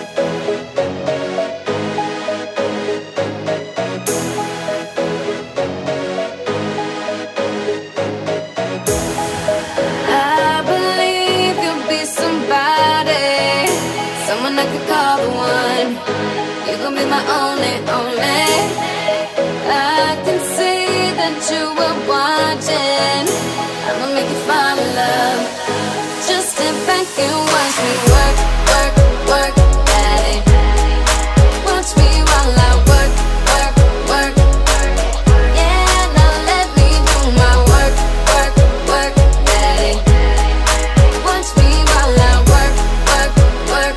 Someone I could call the one. You gon' be my only, only. I can see that you were watching. I'ma make you fall in love. Just step back and watch me work, work, work at it. Watch me while I work, work, work. Yeah, now let me do my work, work, work at it. Watch me while I work, work, work.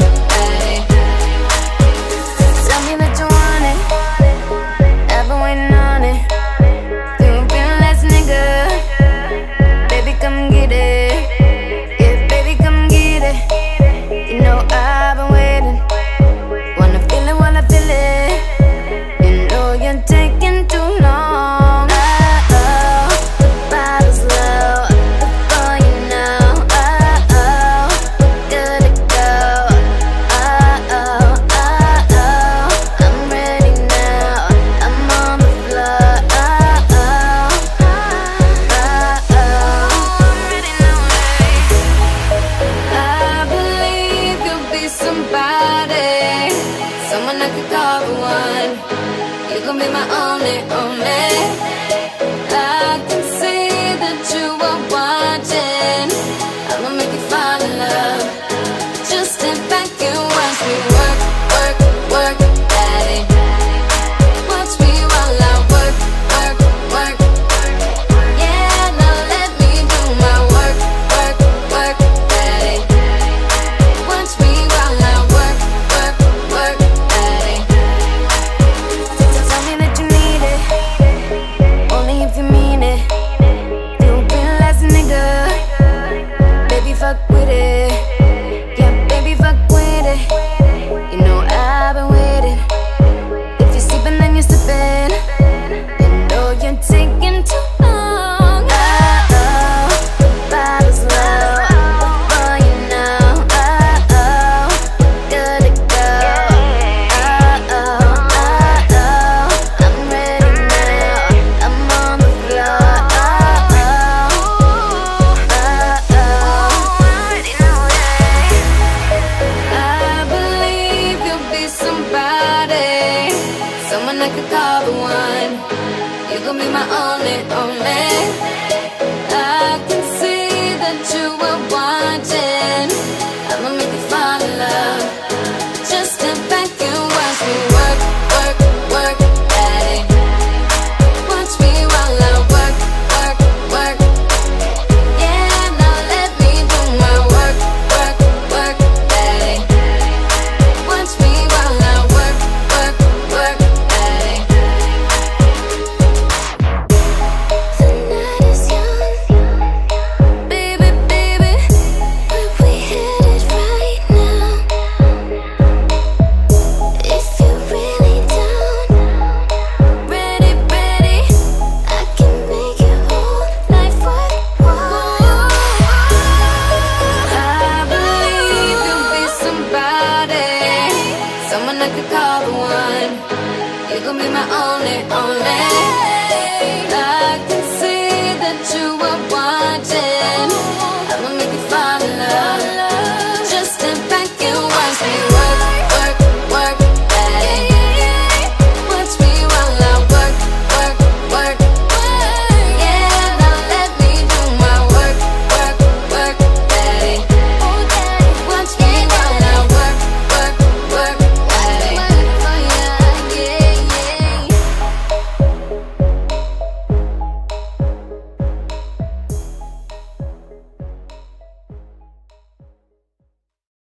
Someone I could call the one. You gon' be my only, only. I can see that you are watching. I'ma make you fall in love. Just step back and watch me work, work, work at it. Watch me while I work, work, work. Yeah, now let me do my work, work, work at it. Watch me while I work, work, work. Fuck with it, yeah, baby, fuck with it. You know I've been waiting. If you're sleeping, then you're slipping. You know you're taking too long. Oh, the bottle's low. Before you know, good to go. I'm ready now. I'm on the floor. Someone I could call the one. You gon' be my only, only. I can see that you were watching. I'ma make you fall in love. Just step back and watch me work, work, work at it. Watch me while I work, work, work. Yeah, now let me do my work, work, work at it. Watch me while I work, work, work. Someone I could call the one. You gon' be my only, only.